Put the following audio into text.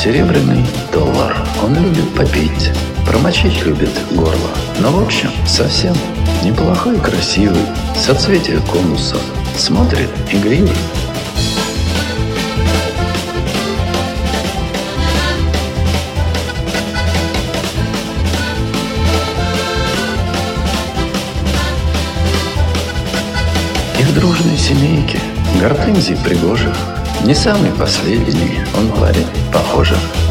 серебряный доллар. Он любит попить, промочить любит горло. Но в общем, совсем неплохой и красивый, соцветие конуса. Смотрит игриво. И в дружной семейке гортензий пригожих не самый последний он парень, похоже.